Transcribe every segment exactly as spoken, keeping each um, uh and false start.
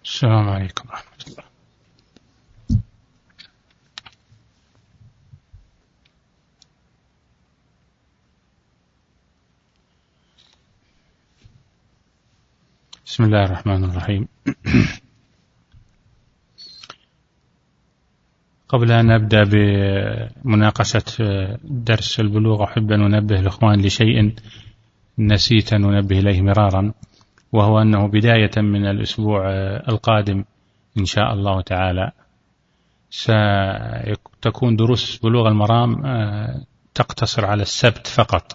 السلام عليكم ورحمة الله. بسم الله الرحمن الرحيم. قبل أن نبدأ بمناقشة درس البلوغ أحب أن أنبه الإخوان لشيء نسيت أن أنبه إليه مرارا، وهو أنه بداية من الأسبوع القادم إن شاء الله تعالى ستكون دروس بلوغ المرام تقتصر على السبت فقط،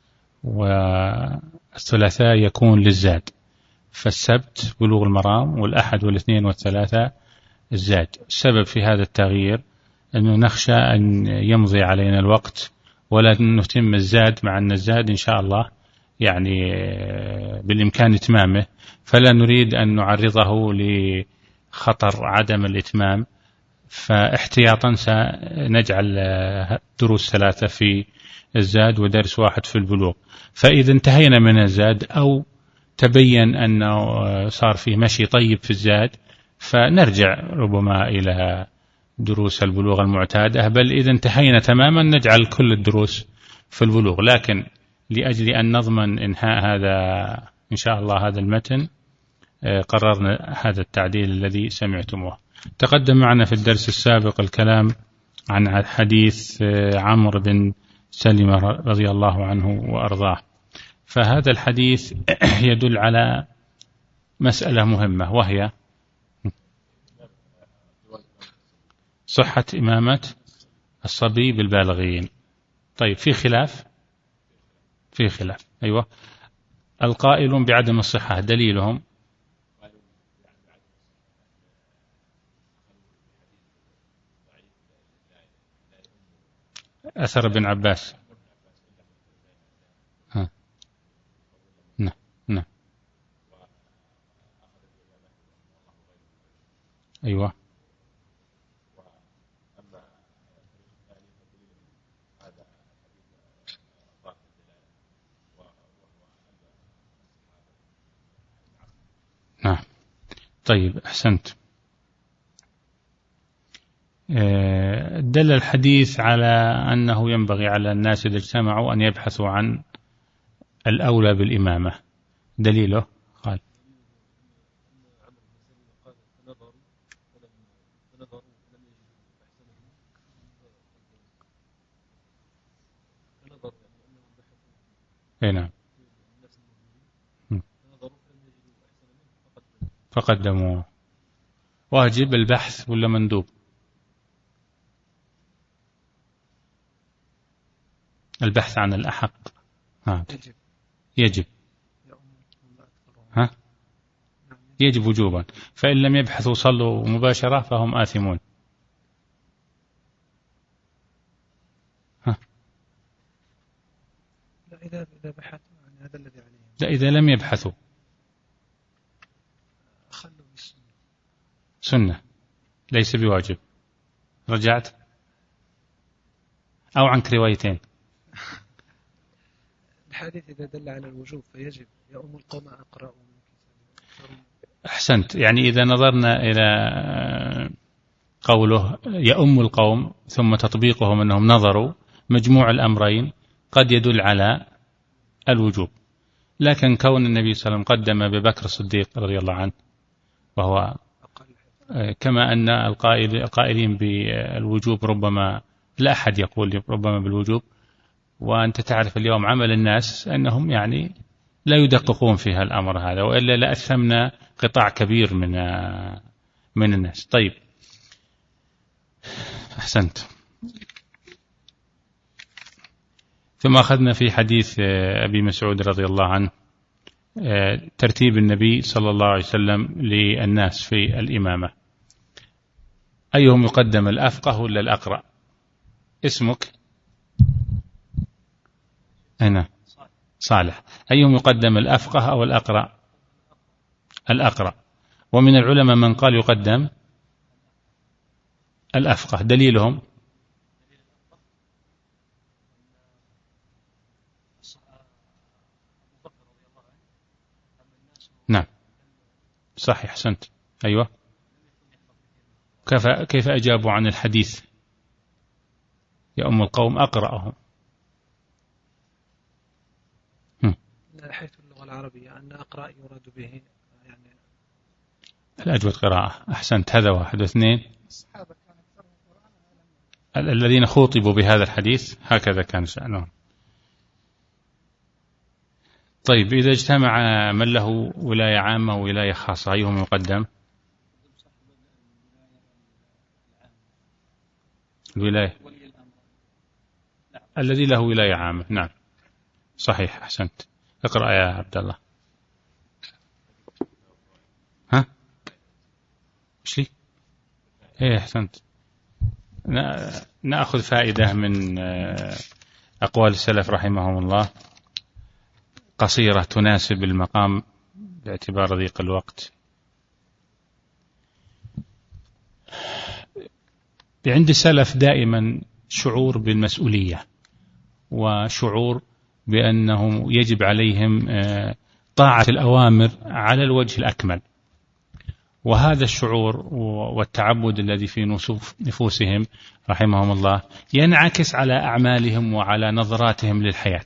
والثلاثاء يكون للزاد. فالسبت بلوغ المرام، والأحد والاثنين والثلاثاء الزاد. السبب في هذا التغيير أنه نخشى أن يمضي علينا الوقت ولا نتم الزاد، مع أن الزاد إن شاء الله يعني بالإمكان إتمامه، فلا نريد أن نعرضه لخطر عدم الإتمام، فاحتياطا سنجعل دروس ثلاثة في الزاد ودرس واحد في البلوغ. فإذا انتهينا من الزاد أو تبين أنه صار فيه مشي طيب في الزاد فنرجع ربما إلى دروس البلوغ المعتادة، بل إذا انتهينا تماما نجعل كل الدروس في البلوغ. لكن لأجل أن نضمن إنهاء هذا إن شاء الله هذا المتن قررنا هذا التعديل الذي سمعتموه. تقدم معنا في الدرس السابق الكلام عن حديث عمرو بن سلمة رضي الله عنه وأرضاه، فهذا الحديث يدل على مسألة مهمة، وهي صحة إمامة الصبي بالبالغين. طيب في خلاف في خلاف أيوة. القائلون بعدم الصحة دليلهم أثر ابن عباس. ها. نعم نعم أيوة. نعم طيب أحسنت. دل الحديث على أنه ينبغي على الناس إذا اجتمعوا أن يبحثوا عن الأولى بالإمامة. دليله قال نعم فقدموا. واجب البحث ولا مندوب؟ البحث عن الأحق. ها. يجب ها؟ يجب وجوبا، فإن لم يبحثوا صلوا مباشرة فهم آثمون. ها؟ لا إذا إذا بحثوا عن هذا الذي عليه. لا إذا لم يبحثوا خلوا بالسنة. سنة ليس بواجب. رجعت أو عنك روايتين. الحديث إذا دل على الوجوب فيجب يؤم القوم أقرأ. أحسنت. يعني إذا نظرنا إلى قوله يؤم القوم ثم تطبيقهم أنهم نظروا، مجموع الأمرين قد يدل على الوجوب. لكن كون النبي صلى الله عليه وسلم قدم ببكر الصديق رضي الله عنه، وهو كما أن القائلين بالوجوب ربما لا أحد يقول ربما بالوجوب، وأنت تعرف اليوم عمل الناس أنهم يعني لا يدققون في هالأمر هذا، وإلا لأثمنا قطاع كبير من من الناس. طيب أحسنت. ثم أخذنا في حديث أبي مسعود رضي الله عنه ترتيب النبي صلى الله عليه وسلم للناس في الإمامة. أيهم يقدم، الأفقه ولا الأقرأ؟ اسمك هنا صالح. أيهم يقدم، الأفقه أو الأقرأ؟ الأقرأ. ومن العلماء من قال يقدم الأفقه. دليلهم نعم صحيح أحسنت أيوة. كيف كيف أجابوا عن الحديث يا أم القوم؟ أقرأهم من حيث اللغة العربية أن أقرأ يراد به يعني الأجود قراءة. أحسنت. هذا واحد. واثنين، الذين خوطبوا بهذا الحديث هكذا كان شأنهم. طيب، إذا اجتمع من له ولاية عامة وولاية خاصة أيهم يقدم؟ الولاية الذي له ولاية عامة. نعم صحيح، أحسنت. اقرأ يا عبد الله. ها إيش لي؟ إيه أحسنت. نأخذ فائدة من أقوال السلف رحمهم الله قصيرة تناسب المقام باعتبار ضيق الوقت. عند السلف دائما شعور بالمسؤولية وشعور بأنه يجب عليهم طاعة الأوامر على الوجه الأكمل، وهذا الشعور والتعبد الذي في نفوسهم رحمهم الله ينعكس على أعمالهم وعلى نظراتهم للحياة.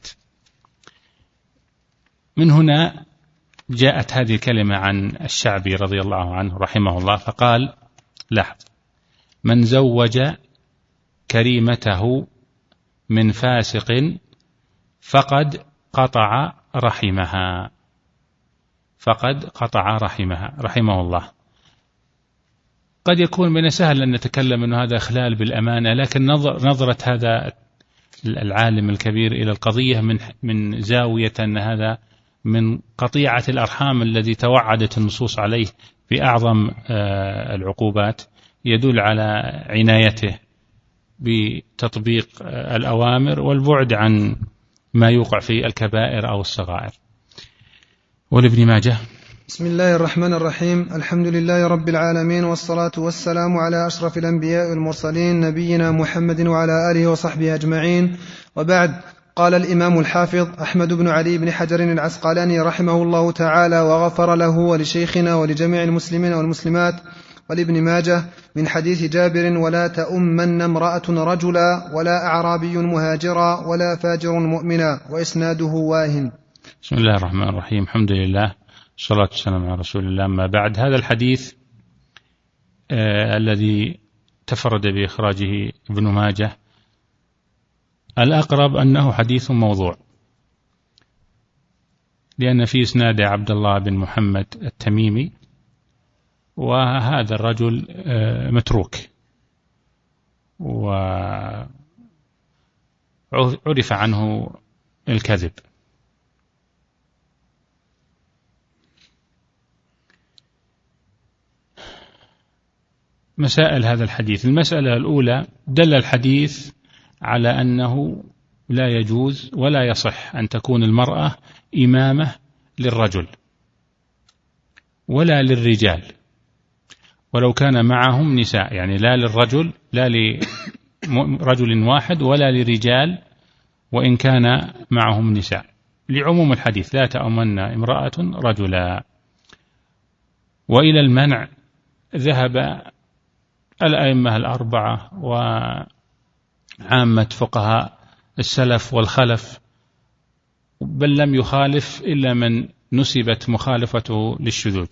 من هنا جاءت هذه الكلمة عن الشعبي رضي الله عنه رحمه الله فقال: لاحظ، من زوج كريمته من فاسق فقد قطع رحمها، فقد قطع رحمها رحمه الله. قد يكون من سهل أن نتكلم أن هذا إخلال بالأمانة، لكن نظر نظرة هذا العالم الكبير إلى القضية من من زاوية أن هذا من قطيعة الأرحام الذي توعدت النصوص عليه بأعظم العقوبات، يدل على عنايته بتطبيق الأوامر والبعد عن ما يوقع في الكبائر أو الصغائر. ولابن ماجه: بسم الله الرحمن الرحيم، الحمد لله رب العالمين، والصلاة والسلام على أشرف الأنبياء والمرسلين نبينا محمد وعلى آله وصحبه أجمعين، وبعد. قال الإمام الحافظ أحمد بن علي بن حجر العسقلاني رحمه الله تعالى وغفر له ولشيخنا ولجميع المسلمين والمسلمات ولابن ماجه من حديث جابر: ولا تؤمن امرأة رجلا ولا أعرابي مهاجرا ولا فاجر مؤمنا، وإسناده واهن. بسم الله الرحمن الرحيم، الحمد لله والصلاة والسلام على رسول الله. ما بعد، هذا الحديث آه الذي تفرد بإخراجه ابن ماجه الأقرب أنه حديث موضوع، لأن في إسناد عبد الله بن محمد التميمي، وهذا الرجل آه متروك، وعرف عنه الكذب. مسائل هذا الحديث: المسألة الأولى، دل الحديث على أنه لا يجوز ولا يصح أن تكون المرأة إمامة للرجل ولا للرجال، ولو كان معهم نساء، يعني لا للرجل، لا لرجل واحد، ولا لرجال وإن كان معهم نساء، لعموم الحديث: لا تؤمن امرأة رجلا. وإلى المنع ذهب الأئمة الأربعة وعامة فقهاء السلف والخلف، بل لم يخالف إلا من نسبت مخالفته للشذوذ.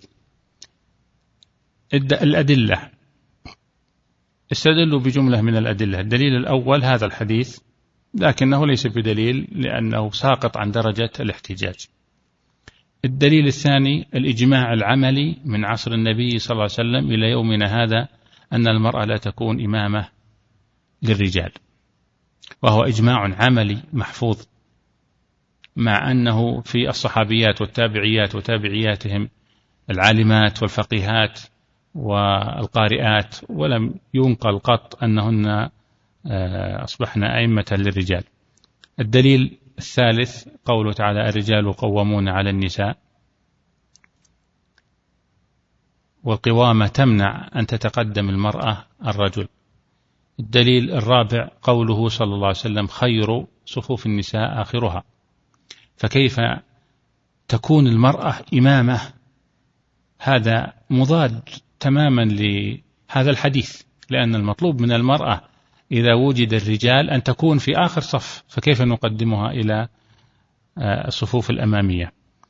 الأدلة: استدلوا بجملة من الأدلة. الدليل الأول هذا الحديث، لكنه ليس بدليل لأنه ساقط عن درجة الاحتجاج. الدليل الثاني الإجماع العملي من عصر النبي صلى الله عليه وسلم إلى يومنا هذا أن المرأة لا تكون إمامة للرجال، وهو إجماع عملي محفوظ، مع أنه في الصحابيات والتابعيات وتابعياتهم العالمات والفقيهات والقارئات، ولم ينقل قط أنهن أصبحن أئمة للرجال. الدليل الثالث قوله تعالى: الرجال قوامون على النساء، والقوامة تمنع أن تتقدم المرأة الرجل. الدليل الرابع قوله صلى الله عليه وسلم: خير صفوف النساء آخرها. فكيف تكون المرأة إمامة؟ هذا مضاد تماما لهذا الحديث، لأن المطلوب من المرأة إذا وجد الرجال أن تكون في آخر صف، فكيف نقدمها إلى الصفوف الأمامية؟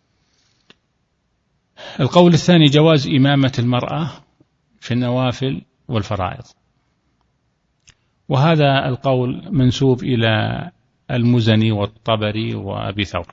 القول الثاني جواز إمامة المرأة في النوافل والفرائض، وهذا القول منسوب إلى المزني والطبري وأبي ثور،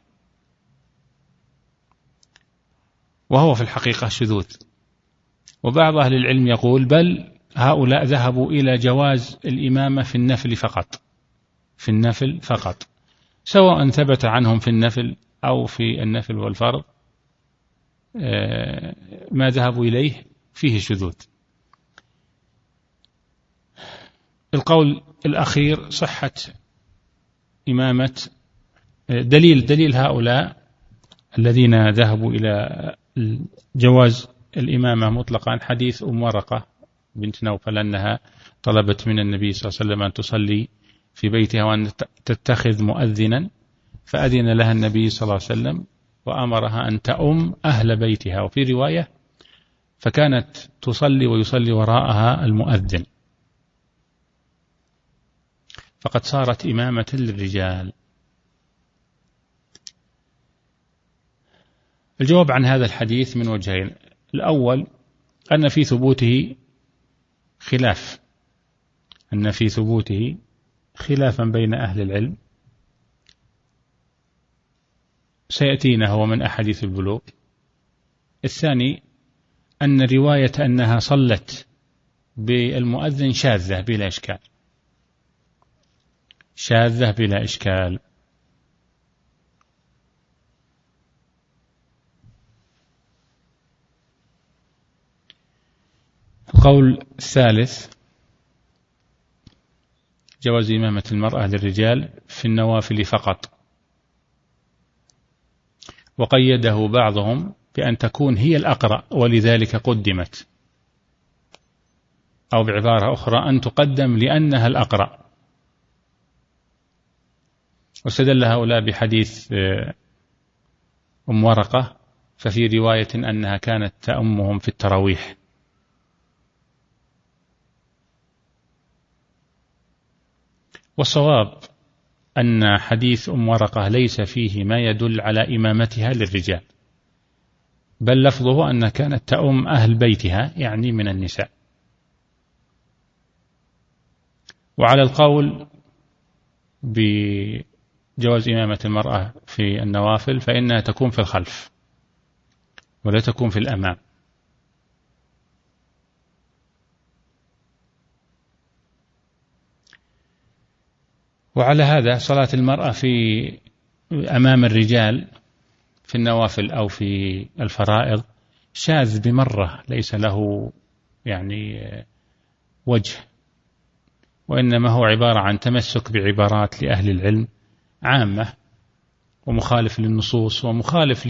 وهو في الحقيقة شذوذ. وبعض أهل العلم يقول بل هؤلاء ذهبوا إلى جواز الإمامة في النفل فقط، في النفل فقط، سواء ثبت عنهم في النفل أو في النفل والفرض، ما ذهبوا إليه فيه شذوذ. القول الأخير صحة إمامة، دليل دليل هؤلاء الذين ذهبوا إلى جواز الإمامة مطلقا حديث أم ورقة بنت نوفل أنها طلبت من النبي صلى الله عليه وسلم أن تصلي في بيتها وأن تتخذ مؤذنا، فأذن لها النبي صلى الله عليه وسلم وأمرها أن تؤم أهل بيتها، وفي رواية فكانت تصلي ويصلي وراءها المؤذن، فقد صارت إمامة للرجال. الجواب عن هذا الحديث من وجهين: الأول أن في ثبوته خلاف، أن في ثبوته خلافا بين أهل العلم سيأتينا هو من أحاديث البلوغ. الثاني أن رواية أنها صلت بالمؤذن شاذة بلا إشكال، شاذة بلا إشكال. القول الثالث جواز إمامة المرأة للرجال في النوافل فقط، وقيده بعضهم بأن تكون هي الأقرأ ولذلك قدمت، أو بعبارة أخرى أن تقدم لأنها الأقرأ. واستدل هؤلاء بحديث أم ورقة، ففي رواية أنها كانت تأمهم في التراويح. والصواب أن حديث أم ورقة ليس فيه ما يدل على إمامتها للرجال، بل لفظه أن كانت تأم أهل بيتها يعني من النساء. وعلى القول بجواز إمامة المرأة في النوافل فإنها تكون في الخلف ولا تكون في الأمام. وعلى هذا صلاة المرأة في أمام الرجال في النوافل أو في الفرائض شاذ بمرة، ليس له يعني وجه، وإنما هو عبارة عن تمسك بعبارات لأهل العلم عامة، ومخالف للنصوص ومخالف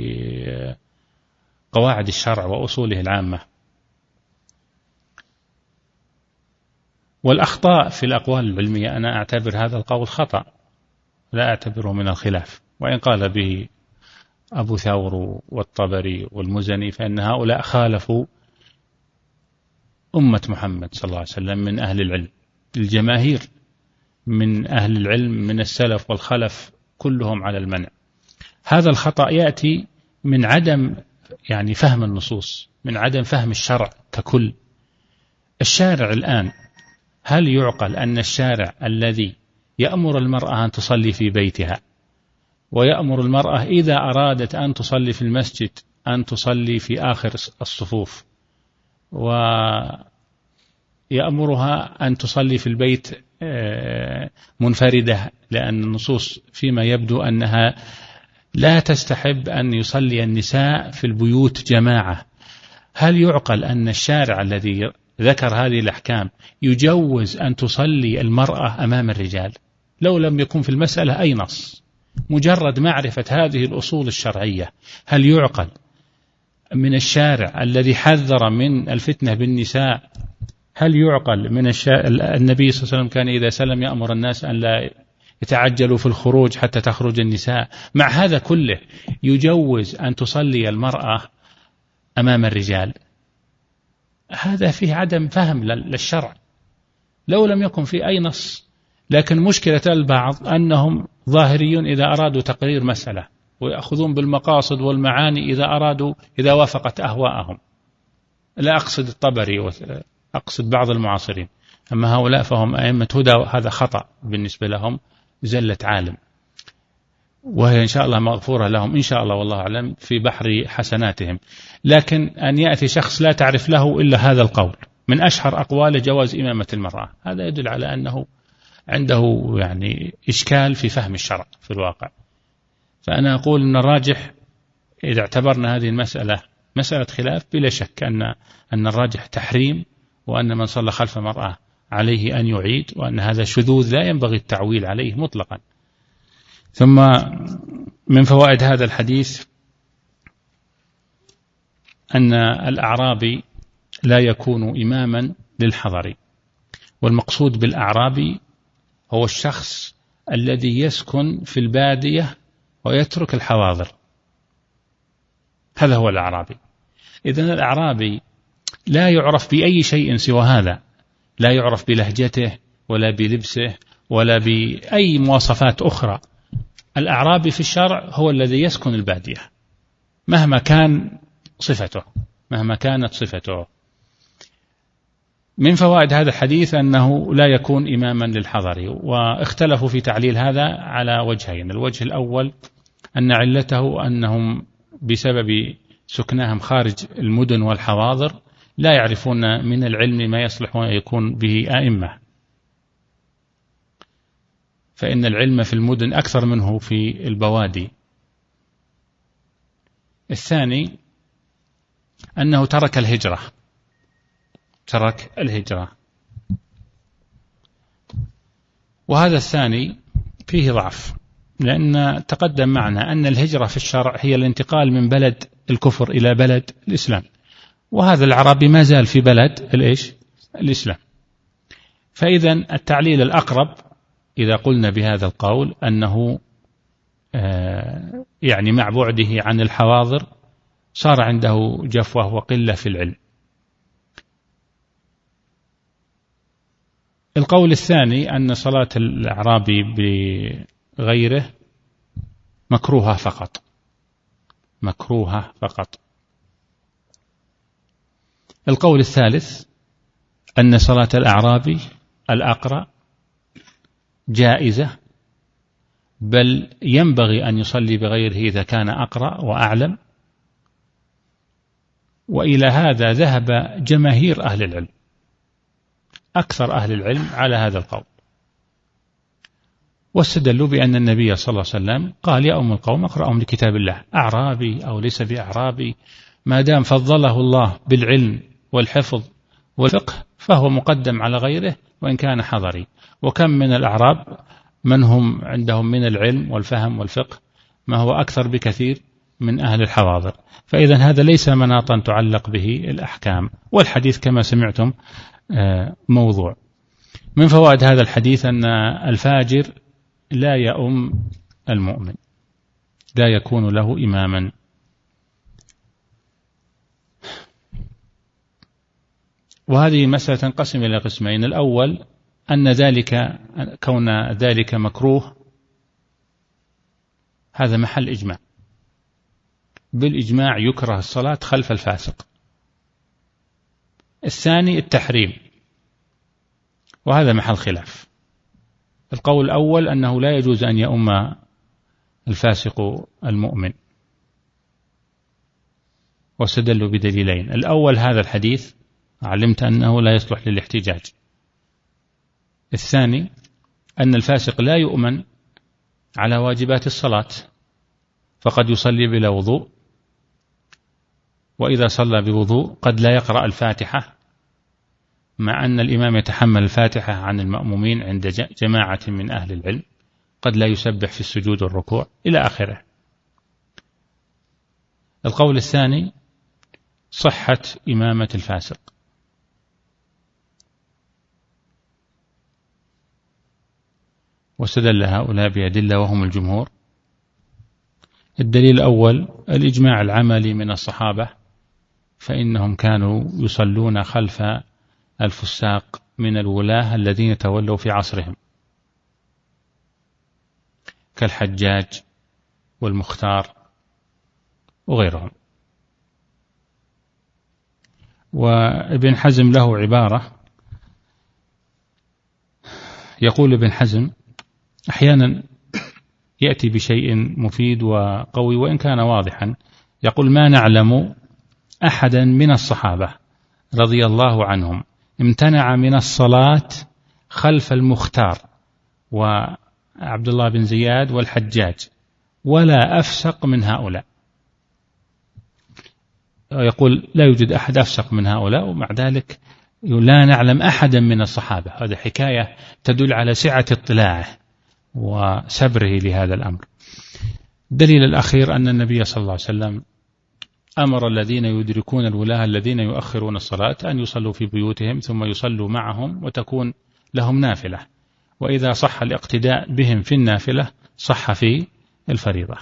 لقواعد الشرع وأصوله العامة. والأخطاء في الأقوال العلمية أنا أعتبر هذا القول خطأ، لا أعتبره من الخلاف، وإن قال به أبو ثور والطبري والمزني فإن هؤلاء خالفوا أمة محمد صلى الله عليه وسلم من أهل العلم. الجماهير من أهل العلم من السلف والخلف كلهم على المنع. هذا الخطأ يأتي من عدم يعني فهم النصوص، من عدم فهم الشرع ككل. الشارع الآن هل يعقل أن الشارع الذي يأمر المرأة أن تصلي في بيتها ويأمر المرأة إذا أرادت أن تصلي في المسجد أن تصلي في آخر الصفوف، ويأمرها أن تصلي في البيت منفردة، لأن النصوص فيما يبدو أنها لا تستحب أن يصلي النساء في البيوت جماعة، هل يعقل أن الشارع الذي ذكر هذه الأحكام يجوز أن تصلي المرأة أمام الرجال لو لم يكن في المسألة أي نص؟ مجرد معرفة هذه الأصول الشرعية، هل يعقل من الشارع الذي حذر من الفتنة بالنساء، هل يعقل من الشارع النبي صلى الله عليه وسلم كان إذا سلم يأمر الناس أن لا يتعجلوا في الخروج حتى تخرج النساء، مع هذا كله يجوز أن تصلي المرأة أمام الرجال؟ هذا فيه عدم فهم للشرع لو لم يكن في أي نص. لكن مشكلة البعض أنهم ظاهريون إذا أرادوا تقرير مسألة، ويأخذون بالمقاصد والمعاني إذا أرادوا إذا وافقت أهواءهم. لا أقصد الطبري وأقصد بعض المعاصرين، أما هؤلاء فهم أئمة هدى، وهذا خطأ بالنسبة لهم، زلة عالم، وهي إن شاء الله مغفورة لهم إن شاء الله والله أعلم في بحر حسناتهم. لكن أن يأتي شخص لا تعرف له إلا هذا القول من أشهر أقوال جواز إمامة المرأة، هذا يدل على أنه عنده يعني إشكال في فهم الشرع في الواقع. فأنا أقول أن الراجح إذا اعتبرنا هذه المسألة مسألة خلاف بلا شك أن أن الراجح تحريم، وأن من صلى خلف مرأة عليه أن يعيد، وأن هذا شذوذ لا ينبغي التعويل عليه مطلقا. ثم من فوائد هذا الحديث أن الأعرابي لا يكون إماما للحضر، والمقصود بالأعرابي هو الشخص الذي يسكن في البادية ويترك الحواضر، هذا هو الأعرابي. إذن الأعرابي لا يعرف بأي شيء سوى هذا، لا يعرف بلهجته ولا بلبسه ولا بأي مواصفات أخرى. الأعرابي في الشرع هو الذي يسكن البادية مهما كان صفته، مهما كانت صفته. من فوائد هذا الحديث أنه لا يكون إماما للحضر، واختلفوا في تعليل هذا على وجهين. الوجه الأول أن علته أنهم بسبب سكنهم خارج المدن والحواضر لا يعرفون من العلم ما يصلح أن يكون به آئمة، فإن العلم في المدن أكثر منه في البوادي. الثاني أنه ترك الهجرة، ترك الهجرة، وهذا الثاني فيه ضعف، لأن تقدم معنا أن الهجرة في الشرع هي الانتقال من بلد الكفر إلى بلد الإسلام، وهذا العربي ما زال في بلد الإيش؟ الإسلام. فإذا التعليل الأقرب إذا قلنا بهذا القول أنه آه يعني مع بعده عن الحواضر صار عنده جفوة وقلة في العلم. القول الثاني أن صلاة الأعرابي بغيره مكروهة فقط، مكروهة فقط. القول الثالث أن صلاة الأعرابي الأقرأ جائزة، بل ينبغي أن يصلي بغيره إذا كان أقرأ وأعلم، وإلى هذا ذهب جماهير أهل العلم، أكثر أهل العلم على هذا القول، واستدلوا بأن النبي صلى الله عليه وسلم قال يا أم القوم اقرأهم لكتاب الله، أعرابي أو ليس بأعرابي، ما دام فضله الله بالعلم والحفظ والفقه فهو مقدم على غيره وإن كان حضري. وكم من الأعراب من هم عندهم من العلم والفهم والفقه ما هو أكثر بكثير من أهل الحواضر. فإذا هذا ليس مناطا تعلق به الأحكام، والحديث كما سمعتم موضوع. من فوائد هذا الحديث أن الفاجر لا يؤم المؤمن، لا يكون له إماما. وهذه المسألة تنقسم إلى قسمين. الأول أن ذلك كون ذلك مكروه هذا محل إجماع، بالإجماع يكره الصلاة خلف الفاسق. الثاني التحريم، وهذا محل خلاف. القول الأول أنه لا يجوز أن يؤم الفاسق المؤمن، واستدلوا بدليلين. الأول هذا الحديث علمت أنه لا يصلح للاحتجاج. الثاني أن الفاسق لا يؤمن على واجبات الصلاة، فقد يصلي بلا وضوء، وإذا صلى بوضوء قد لا يقرأ الفاتحة، مع أن الإمام يتحمل الفاتحة عن المأمومين عند جماعة من أهل العلم، قد لا يسبح في السجود والركوع إلى آخره. القول الثاني صحة إمامة الفاسق، واستدل هؤلاء بأدلة وهم الجمهور. الدليل الأول الإجماع العملي من الصحابة فإنهم كانوا يصلون خلف الفساق من الولاة الذين تولوا في عصرهم كالحجاج والمختار وغيرهم. وابن حزم له عبارة، يقول ابن حزم أحيانا يأتي بشيء مفيد وقوي وإن كان واضحا، يقول ما نعلم أحدا من الصحابة رضي الله عنهم امتنع من الصلاة خلف المختار وعبد الله بن زياد والحجاج ولا أفسق من هؤلاء. يقول لا يوجد أحد أفسق من هؤلاء، ومع ذلك لا نعلم أحدا من الصحابة. هذه حكاية تدل على سعة اطلاعه وسبره لهذا الأمر. الدليل الأخير أن النبي صلى الله عليه وسلم أمر الذين يدركون الولاة الذين يؤخرون الصلاة أن يصلوا في بيوتهم ثم يصلوا معهم وتكون لهم نافلة، وإذا صح الاقتداء بهم في النافلة صح في الفريضة.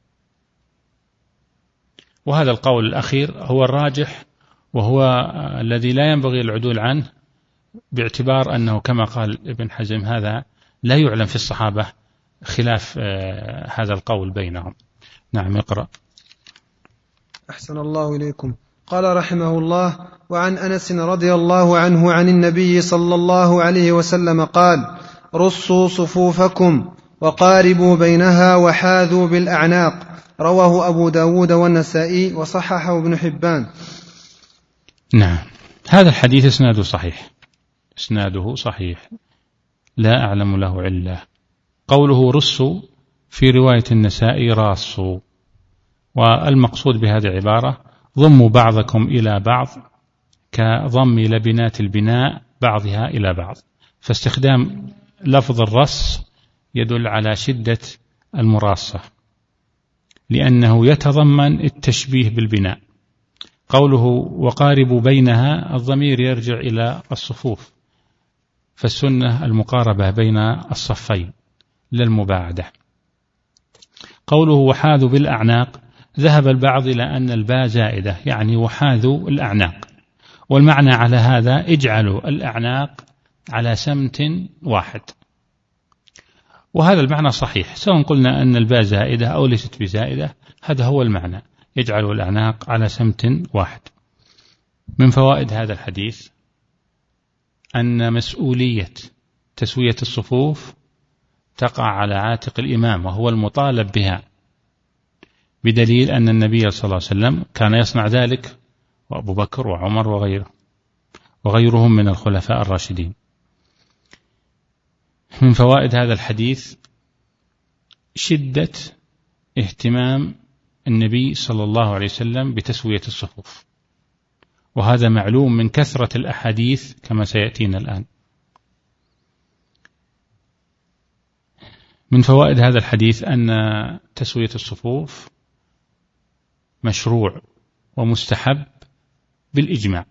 وهذا القول الأخير هو الراجح وهو الذي لا ينبغي العدول عنه، باعتبار أنه كما قال ابن حزم هذا لا يعلم في الصحابة خلاف هذا القول بينهم. نعم اقرأ. أحسن الله إليكم. قال رحمه الله: وعن أنس رضي الله عنه عن النبي صلى الله عليه وسلم قال: رصوا صفوفكم وقاربوا بينها وحاذوا بالأعناق. رواه أبو داود والنسائي وصححه ابن حبان. نعم، هذا الحديث اسناده صحيح، اسناده صحيح لا أعلم له علة. قوله رصوا في رواية النسائي راصوا، والمقصود بهذه العبارة ضموا بعضكم إلى بعض كضم لبنات البناء بعضها إلى بعض، فاستخدام لفظ الرص يدل على شدة المراصة لأنه يتضمن التشبيه بالبناء. قوله وقاربوا بينها الضمير يرجع إلى الصفوف، فالسنة المقاربة بين الصفين للمباعدة. قوله وحاذوا بالأعناق ذهب البعض إلى أن الباء زائدة، يعني وحاذوا الأعناق، والمعنى على هذا اجعلوا الأعناق على سمت واحد، وهذا المعنى صحيح سواء قلنا أن الباء زائدة أو ليست بزائدة، هذا هو المعنى، اجعلوا الأعناق على سمت واحد. من فوائد هذا الحديث أن مسؤولية تسوية الصفوف تقع على عاتق الإمام وهو المطالب بها، بدليل أن النبي صلى الله عليه وسلم كان يصنع ذلك وأبو بكر وعمر وغيره وغيرهم من الخلفاء الراشدين. من فوائد هذا الحديث شدة اهتمام النبي صلى الله عليه وسلم بتسوية الصفوف، وهذا معلوم من كثرة الأحاديث كما سيأتينا الآن. من فوائد هذا الحديث أن تسوية الصفوف مشروع ومستحب بالإجماع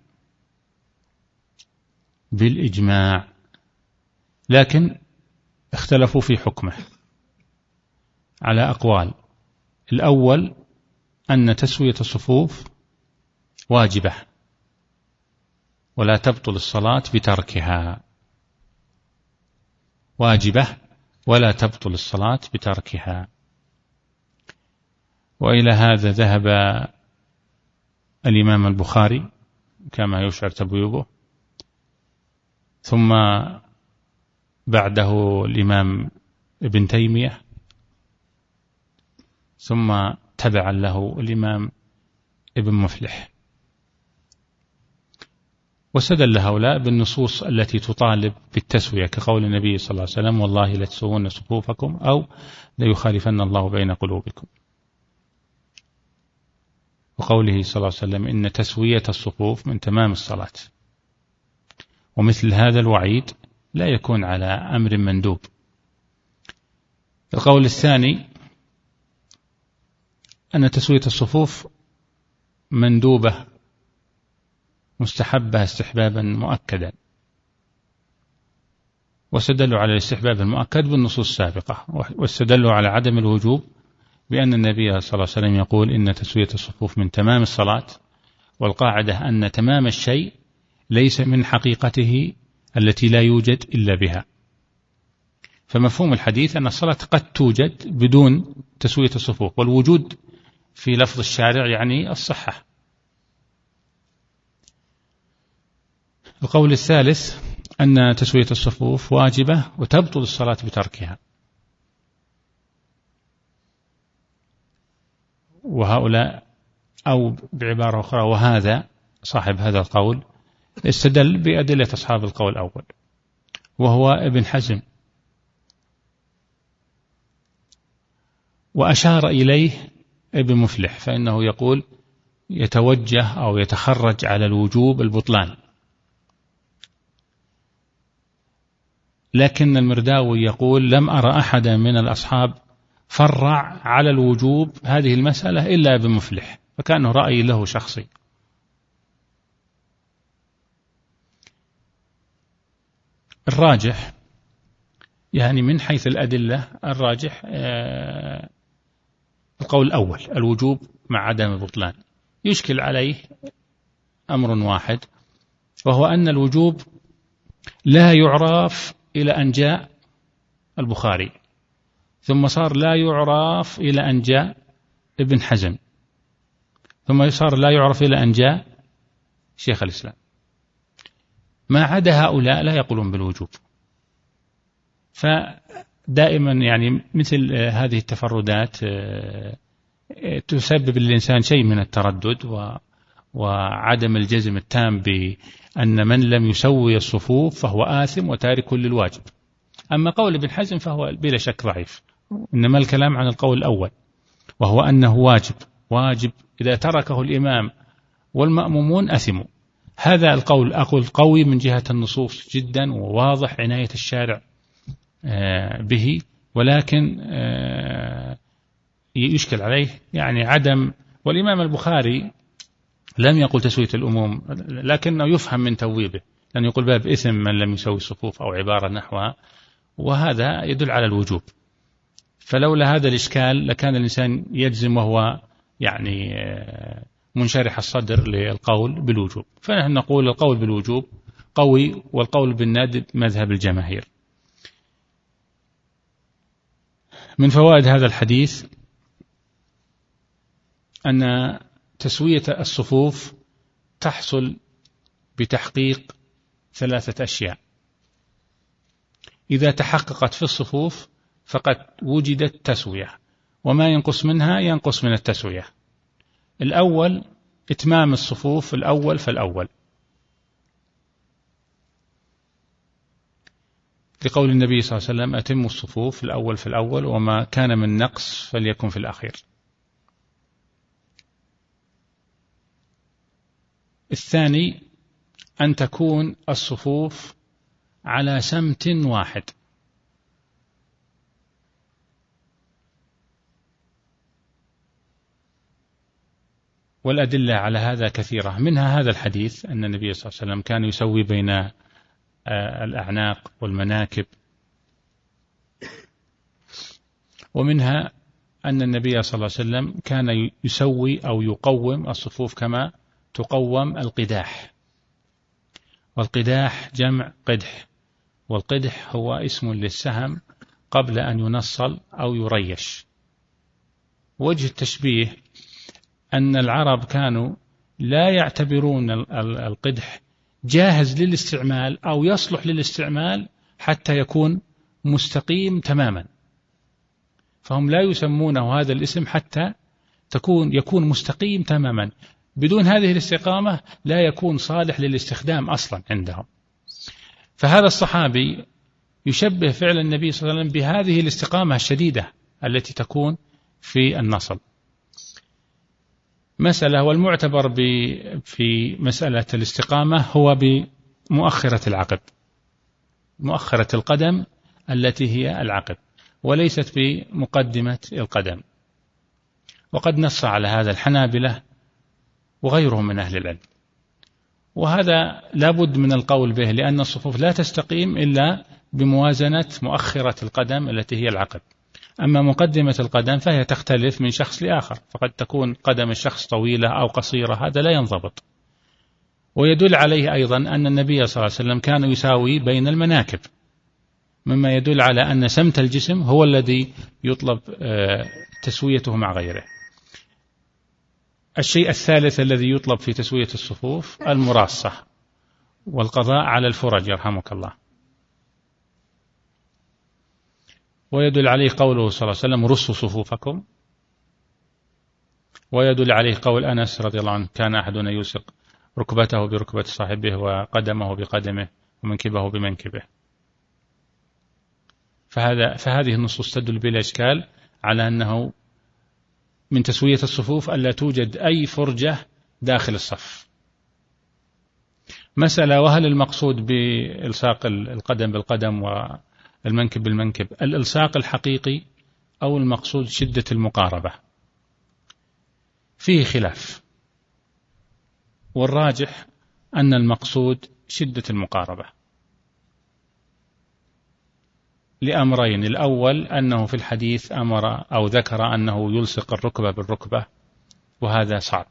بالإجماع لكن اختلفوا في حكمه على أقوال. الأول أن تسوية الصفوف واجبة ولا تبطل الصلاة بتركها، واجبة ولا تبطل الصلاة بتركها. وإلى هذا ذهب الإمام البخاري كما يشعر تبويبه، ثم بعده الإمام ابن تيمية، ثم تبعا له الإمام ابن مفلح. واستدل هؤلاء بالنصوص التي تطالب بالتسوية كقول النبي صلى الله عليه وسلم والله لتسوون صفوفكم أو ليخالفن الله بين قلوبكم، وقوله صلى الله عليه وسلم إن تسوية الصفوف من تمام الصلاة. ومثل هذا الوعيد لا يكون على أمر مندوب. القول الثاني أن تسوية الصفوف مندوبة مستحبة استحبابا مؤكدا، واستدلوا على الاستحباب المؤكد بالنصوص السابقة، واستدلوا على عدم الوجوب بأن النبي صلى الله عليه وسلم يقول إن تسوية الصفوف من تمام الصلاة، والقاعدة أن تمام الشيء ليس من حقيقته التي لا يوجد إلا بها. فمفهوم الحديث أن الصلاة قد توجد بدون تسوية الصفوف، والوجود في لفظ الشارع يعني الصحة. القول الثالث أن تسوية الصفوف واجبة وتبطل الصلاة بتركها، وهؤلاء أو بعبارة أخرى وهذا صاحب هذا القول استدل بأدلة أصحاب القول الأول وهو ابن حزم، وأشار إليه ابن مفلح، فإنه يقول يتوجه أو يتخرج على الوجوب البطلان. لكن المرداوي يقول لم أرى أحدا من الأصحاب فرع على الوجوب هذه المسألة إلا ابن مفلح، فكانه رأي له شخصي. الراجح يعني من حيث الأدلة الراجح آه القول الأول الوجوب مع عدم البطلان. يشكل عليه أمر واحد، وهو أن الوجوب لا يعرف إلى أن جاء البخاري، ثم صار لا يعرف إلى أن جاء ابن حزم، ثم صار لا يعرف إلى أن جاء شيخ الإسلام. ما عدا هؤلاء لا يقولون بالوجوب. فدائما يعني مثل هذه التفردات تسبب للإنسان شيء من التردد وعدم الجزم التام بأن من لم يسوي الصفوف فهو آثم وتارك للواجب. أما قول ابن حزم فهو بلا شك ضعيف، إنما الكلام عن القول الأول وهو أنه واجب واجب إذا تركه الإمام والمأمومون أثموا. هذا القول أقول قوي من جهة النصوص جدا وواضح عناية الشارع به، ولكن يشكل عليه يعني عدم، والإمام البخاري لم يقل تسوية الأموم، لكنه يفهم من تويبه، لأنه يقول باب إثم من لم يسوي الصفوف أو عبارة نحوها، وهذا يدل على الوجوب. فلولا هذا الإشكال لكان الإنسان يجزم وهو يعني منشرح الصدر للقول بالوجوب. فنحن نقول القول بالوجوب قوي، والقول بالندب مذهب الجماهير. من فوائد هذا الحديث أن تسوية الصفوف تحصل بتحقيق ثلاثة أشياء. إذا تحققت في الصفوف فقد وجدت تسوية، وما ينقص منها ينقص من التسوية. الأول إتمام الصفوف الأول فالأول، لقول النبي صلى الله عليه وسلم أتموا الصفوف الأول فالأول وما كان من نقص فليكن في الأخير. الثاني أن تكون الصفوف على سمت واحد، والأدلة على هذا كثيرة، منها هذا الحديث أن النبي صلى الله عليه وسلم كان يسوي بين الأعناق والمناكب، ومنها أن النبي صلى الله عليه وسلم كان يسوي أو يقوم الصفوف كما تقوم القداح، والقداح جمع قدح، والقدح هو اسم للسهم قبل أن ينصل أو يريش. وجه التشبيه أن العرب كانوا لا يعتبرون القدح جاهز للاستعمال أو يصلح للاستعمال حتى يكون مستقيم تماما، فهم لا يسمونه هذا الاسم حتى تكون يكون مستقيم تماما. بدون هذه الاستقامة لا يكون صالح للاستخدام أصلا عندهم. فهذا الصحابي يشبه فعل النبي صلى الله عليه وسلم بهذه الاستقامة الشديدة التي تكون في النصب. مسألة والمعتبر في مسألة الاستقامة هو بمؤخرة العقب، مؤخرة القدم التي هي العقب، وليست بمقدمة القدم. وقد نص على هذا الحنابلة وغيرهم من أهل العلم، وهذا لابد من القول به، لأن الصفوف لا تستقيم إلا بموازنة مؤخرة القدم التي هي العقب. أما مقدمة القدم فهي تختلف من شخص لآخر، فقد تكون قدم الشخص طويلة أو قصيرة، هذا لا ينضبط. ويدل عليه أيضا أن النبي صلى الله عليه وسلم كان يساوي بين المناكب، مما يدل على أن سمت الجسم هو الذي يطلب تسويته مع غيره. الشيء الثالث الذي يطلب في تسوية الصفوف المراصة والقضاء على الفرج يرحمك الله. ويدل عليه قوله صلى الله عليه وسلم رصوا صفوفكم. ويدل عليه قول أنس رضي الله عنه كان أحدنا يلصق ركبته بركبة صاحبه وقدمه بقدمه ومنكبه بمنكبه. فهذا فهذه النصوص تدل بلا إشكال على أنه من تسوية الصفوف ألا توجد أي فرجة داخل الصف. مسألة: وهل المقصود بإلصاق القدم بالقدم والمنكب بالمنكب الإلصاق الحقيقي أو المقصود شدة المقاربة؟ فيه خلاف، والراجح أن المقصود شدة المقاربة لأمرين: الأول أنه في الحديث أمر أو ذكر أنه يلصق الركبة بالركبة، وهذا صعب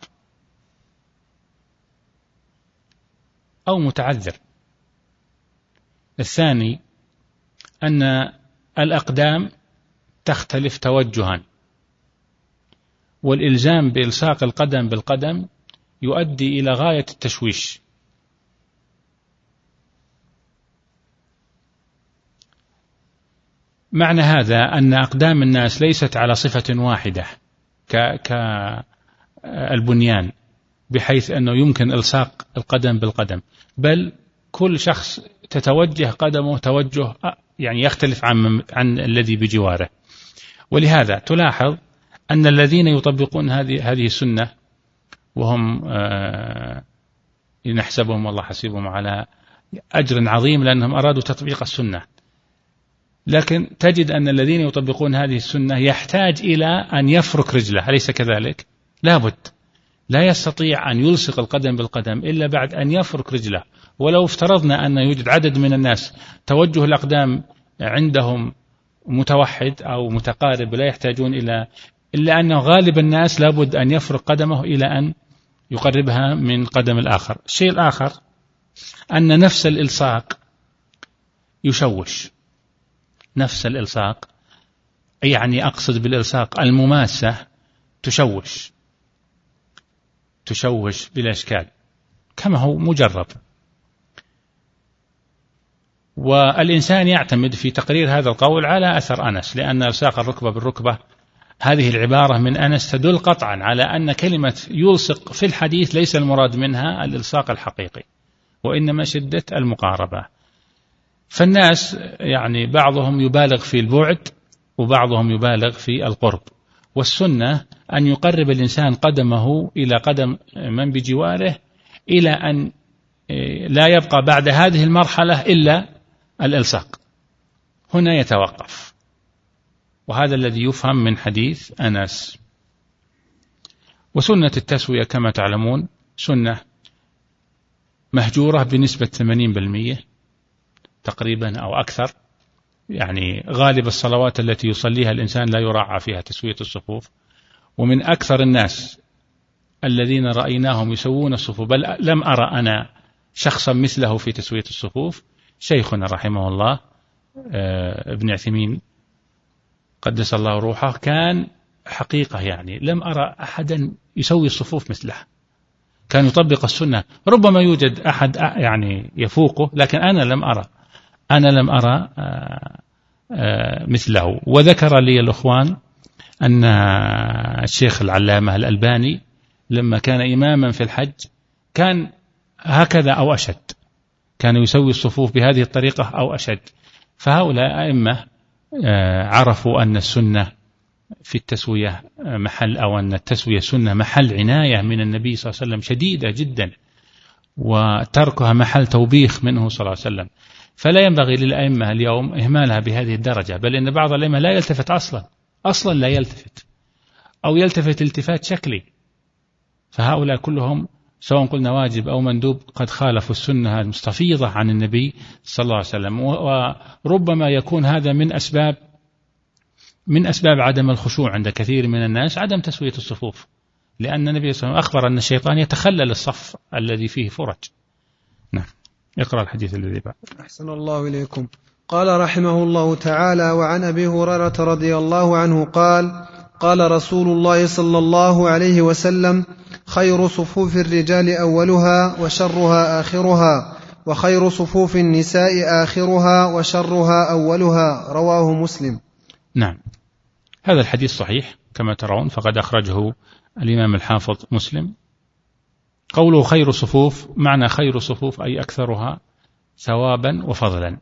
أو متعذر. الثاني أن الأقدام تختلف توجها، والإلزام بإلصاق القدم بالقدم يؤدي إلى غاية التشويش. معنى هذا أن أقدام الناس ليست على صفة واحدة كالبنيان بحيث أنه يمكن إلصاق القدم بالقدم، بل كل شخص تتوجه قدمه توجه يعني يختلف عن, عن الذي بجواره. ولهذا تلاحظ أن الذين يطبقون هذه هذه السنة وهم آه نحسبهم والله حسيبهم على أجر عظيم لأنهم أرادوا تطبيق السنة، لكن تجد أن الذين يطبقون هذه السنة يحتاج إلى أن يفرك رجله، أليس كذلك؟ لابد، لا يستطيع أن يلصق القدم بالقدم إلا بعد أن يفرك رجله. ولو افترضنا أن يوجد عدد من الناس توجه الأقدام عندهم متوحد أو متقارب لا يحتاجون إلى إلا أن غالب الناس لابد أن يفرق قدمه إلى أن يقربها من قدم الآخر. الشيء الآخر أن نفس الإلصاق يشوش، نفس الإلصاق يعني أقصد بالإلصاق المماسة تشوش تشوش بلا إشكال كما هو مجرب. والإنسان يعتمد في تقرير هذا القول على أثر أنس، لأن إلصاق الركبة بالركبة هذه العبارة من أنس تدل قطعا على أن كلمة يلصق في الحديث ليس المراد منها الإلصاق الحقيقي وإنما شدة المقاربة. فالناس يعني بعضهم يبالغ في البعد وبعضهم يبالغ في القرب، والسنة أن يقرب الإنسان قدمه إلى قدم من بجواره إلى أن لا يبقى بعد هذه المرحلة إلا الإلصاق، هنا يتوقف. وهذا الذي يفهم من حديث أنس. وسنة التسوية كما تعلمون سنة مهجورة بنسبة ثمانين بالمئة تقريبا أو أكثر، يعني غالب الصلوات التي يصليها الإنسان لا يراعى فيها تسوية الصفوف. ومن أكثر الناس الذين رأيناهم يسوون الصفوف، بل لم أرى أنا شخصا مثله في تسوية الصفوف، شيخنا رحمه الله ابن عثيمين قدس الله روحه، كان حقيقة يعني لم أرى أحدا يسوي الصفوف مثله، كان يطبق السنة. ربما يوجد أحد يعني يفوقه، لكن أنا لم أرى أنا لم أرى مثله. وذكر لي الأخوان أن الشيخ العلامة الألباني لما كان إماما في الحج كان هكذا أو أشد، كان يسوي الصفوف بهذه الطريقة أو أشد. فهؤلاء أئمة عرفوا أن السنة في التسوية محل أو أن التسوية سنة محل عناية من النبي صلى الله عليه وسلم شديدة جدا، وتركها محل توبيخ منه صلى الله عليه وسلم. فلا ينبغي للأئمة اليوم إهمالها بهذه الدرجة، بل إن بعض الأئمة لا يلتفت أصلا أصلا لا يلتفت أو يلتفت التفات شكلي. فهؤلاء كلهم سواء قلنا واجب أو مندوب قد خالفوا السنة المستفيضة عن النبي صلى الله عليه وسلم. وربما يكون هذا من أسباب من أسباب عدم الخشوع عند كثير من الناس، عدم تسوية الصفوف، لأن النبي صلى الله عليه وسلم أخبر أن الشيطان يتخلل الصف الذي فيه فرج. نعم. اقرأ الحديث الذي بعد. أحسن الله إليكم. قال رحمه الله تعالى: وعن أبي هريرة رضي الله عنه قال: قال رسول الله صلى الله عليه وسلم: خير صفوف الرجال أولها وشرها آخرها، وخير صفوف النساء آخرها وشرها أولها. رواه مسلم. نعم، هذا الحديث صحيح كما ترون، فقد أخرجه الإمام الحافظ مسلم. قوله خير صفوف، معنى خير صفوف أي أكثرها ثوابا وفضلا،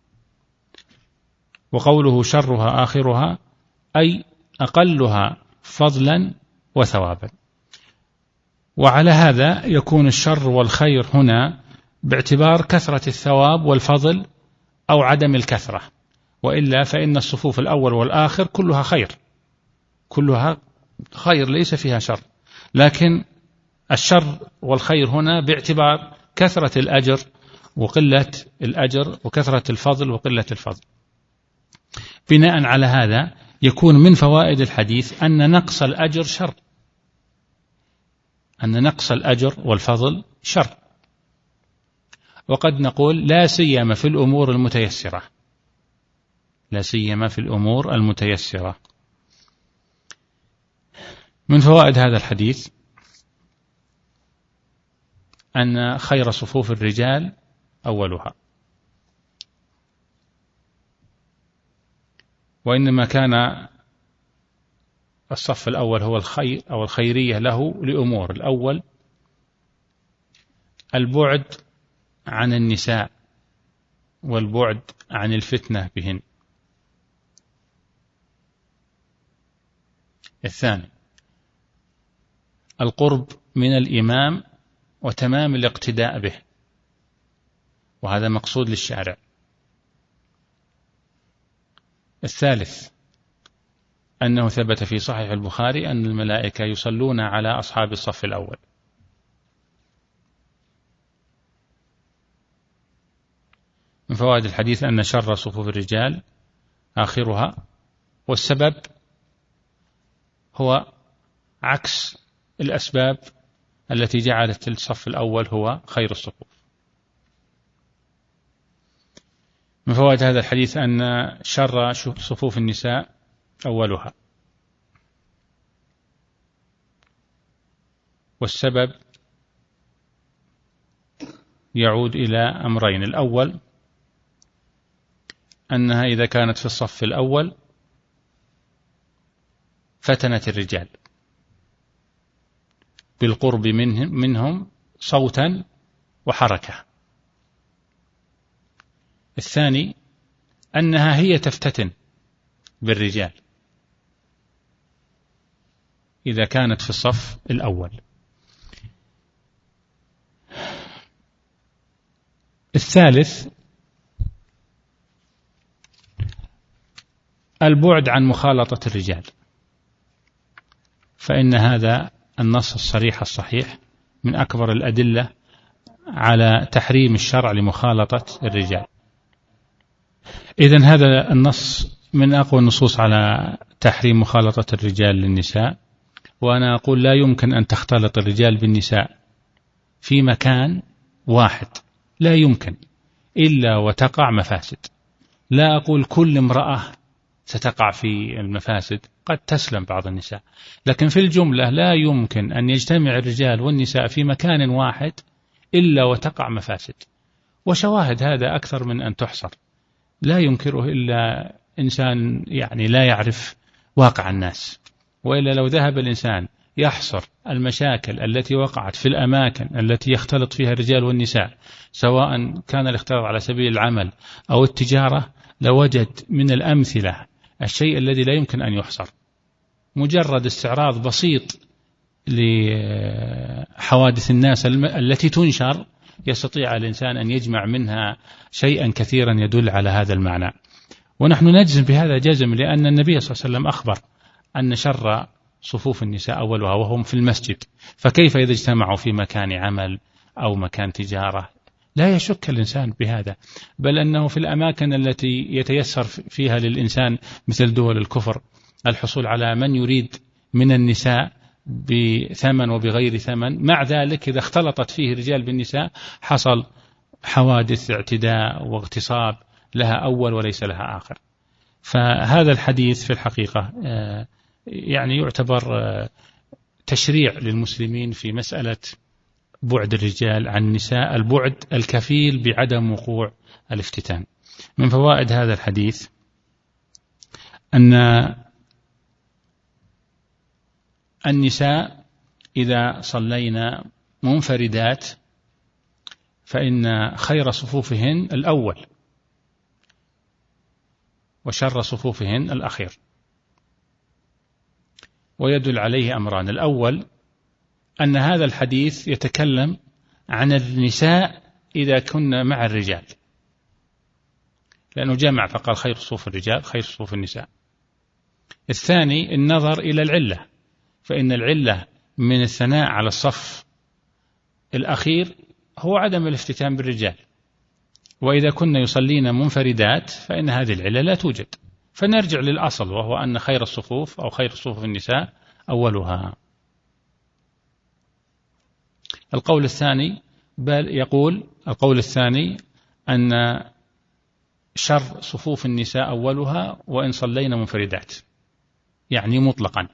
وقوله شرها آخرها أي أقلها فضلا وثوابا. وعلى هذا يكون الشر والخير هنا باعتبار كثرة الثواب والفضل أو عدم الكثرة، وإلا فإن الصفوف الأول والآخر كلها خير، كلها خير ليس فيها شر، لكن الشر والخير هنا باعتبار كثرة الأجر وقلة الأجر وكثرة الفضل وقلة الفضل. بناء على هذا يكون من فوائد الحديث أن نقص الأجر شر، أن نقص الأجر والفضل شر. وقد نقول لا سيما في الأمور المتيسرة، لا سيما في الأمور المتيسرة. من فوائد هذا الحديث أن خير صفوف الرجال أولها، وإنما كان الصف الأول هو الخير أو الخيرية له لأمور: الأول البعد عن النساء والبعد عن الفتنة بهن. الثاني القرب من الإمام وتمام الاقتداء به، وهذا مقصود للشارع. الثالث أنه ثبت في صحيح البخاري أن الملائكة يصلون على أصحاب الصف الأول. من فوائد الحديث أن شر صفوف الرجال آخرها، والسبب هو عكس الأسباب التي جعلت الصف الأول هو خير الصفوف. من فوائد هذا الحديث أن شر صفوف النساء أولها، والسبب يعود إلى أمرين: الأول أنها إذا كانت في الصف الأول فتنت الرجال بالقرب منهم, منهم صوتا وحركة. الثاني أنها هي تفتتن بالرجال إذا كانت في الصف الأول. الثالث البعد عن مخالطة الرجال، فإن هذا النص الصريح الصحيح من أكبر الأدلة على تحريم الشرع لمخالطة الرجال. إذن هذا النص من أقوى النصوص على تحريم مخالطة الرجال للنساء. وأنا أقول لا يمكن أن تختلط الرجال بالنساء في مكان واحد، لا يمكن إلا وتقع مفاسد. لا أقول كل امرأة ستقع في المفاسد، قد تسلم بعض النساء، لكن في الجملة لا يمكن أن يجتمع الرجال والنساء في مكان واحد إلا وتقع مفاسد. وشواهد هذا أكثر من أن تحصر، لا ينكره إلا إنسان يعني لا يعرف واقع الناس. وإلا لو ذهب الإنسان يحصر المشاكل التي وقعت في الأماكن التي يختلط فيها الرجال والنساء، سواء كان الاختلاط على سبيل العمل أو التجارة، لوجد من الأمثلة الشيء الذي لا يمكن أن يحصر. مجرد استعراض بسيط لحوادث الناس التي تنشر يستطيع الإنسان أن يجمع منها شيئا كثيرا يدل على هذا المعنى. ونحن نجزم بهذا جزم، لأن النبي صلى الله عليه وسلم أخبر أن شر صفوف النساء أولها وهم في المسجد، فكيف إذا اجتمعوا في مكان عمل أو مكان تجارة؟ لا يشك الإنسان بهذا، بل أنه في الأماكن التي يتيسر فيها للإنسان مثل دول الكفر الحصول على من يريد من النساء بثمن وبغير ثمن، مع ذلك إذا اختلطت فيه الرجال بالنساء حصل حوادث اعتداء واغتصاب لها أول وليس لها آخر. فهذا الحديث في الحقيقة يعني يعتبر تشريع للمسلمين في مسألة بعد الرجال عن النساء، البعد الكفيل بعدم وقوع الافتتان. من فوائد هذا الحديث أن النساء إذا صلينا منفردات فإن خير صفوفهن الأول وشر صفوفهن الأخير. ويدل عليه أمران: الأول أن هذا الحديث يتكلم عن النساء إذا كنا مع الرجال، لأنه جمع فقال خير صفوف الرجال خير صفوف النساء. الثاني النظر إلى العلة، فإن العلة من الثناء على الصف الأخير هو عدم الافتتان بالرجال، وإذا كنا يصلين منفردات فإن هذه العلة لا توجد، فنرجع للأصل وهو أن خير الصفوف أو خير صفوف النساء أولها. القول الثاني بل يقول القول الثاني أن شر صفوف النساء أولها وإن صلينا منفردات، يعني مطلقا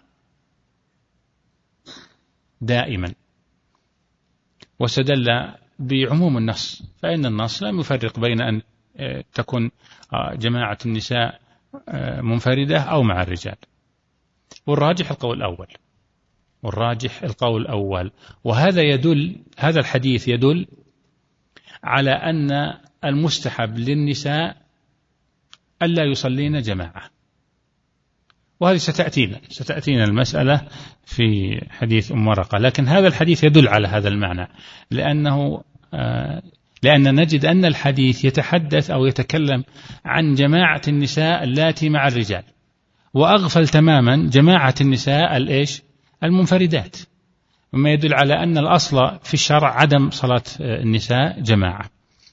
دائما، واستدل بعموم النص، فإن النص لم يفرق بين أن تكون جماعة النساء منفردة أو مع الرجال. والراجح القول الأول والراجح القول الأول وهذا يدل هذا الحديث يدل على أن المستحب للنساء ألا يصلين جماعة، وهذه ستأتينا ستأتينا المسألة في حديث أم ورقة، لكن هذا الحديث يدل على هذا المعنى، لأنه لأن نجد أن الحديث يتحدث أو يتكلم عن جماعة النساء اللاتي مع الرجال، وأغفل تماما جماعة النساء الإيش المنفردات، مما يدل على أن الأصل في الشرع عدم صلاة النساء جماعة.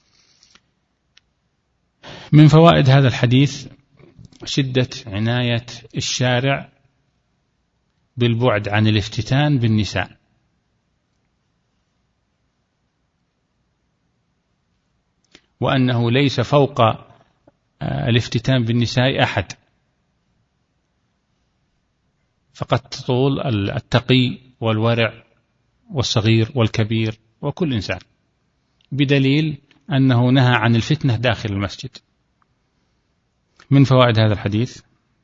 من فوائد هذا الحديث شدة عناية الشارع بالبعد عن الافتتان بالنساء، وأنه ليس فوق الافتتان بالنساء أحد، فقد تطول التقي والورع والصغير والكبير وكل إنسان، بدليل أنه نهى عن الفتنة داخل المسجد. من فوائد هذا الحديث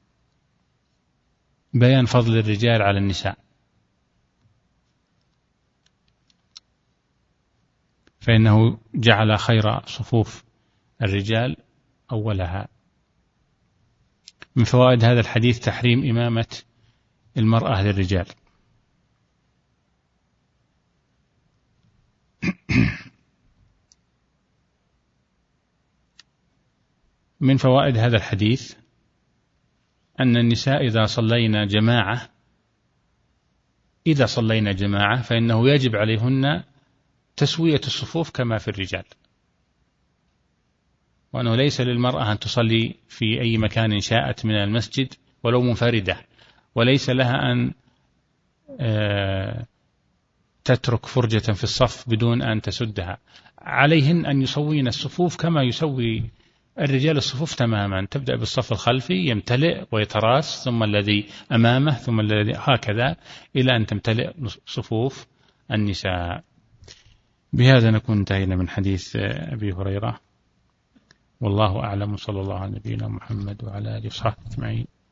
بيان فضل الرجال على النساء، فإنه جعل خير صفوف الرجال أولها. من فوائد هذا الحديث تحريم إمامة المرأة للرجال. من فوائد هذا الحديث أن النساء إذا صلينا جماعة إذا صلينا جماعة فإنه يجب عليهن تسوية الصفوف كما في الرجال، وأنه ليس للمرأة أن تصلي في أي مكان شاءت من المسجد ولو منفردة، وليس لها أن تترك فرجة في الصف بدون أن تسدها. عليهن أن يسوين الصفوف كما يسوي الرجال الصفوف تماما، تبدأ بالصف الخلفي يمتلئ ويتراس، ثم الذي أمامه، ثم الذي هكذا إلى أن تمتلئ صفوف النساء. بهذا نكون انتهينا من حديث أبي هريرة، والله أعلم، صلى الله على نبينا محمد وعلى آله وصحبه أجمعين.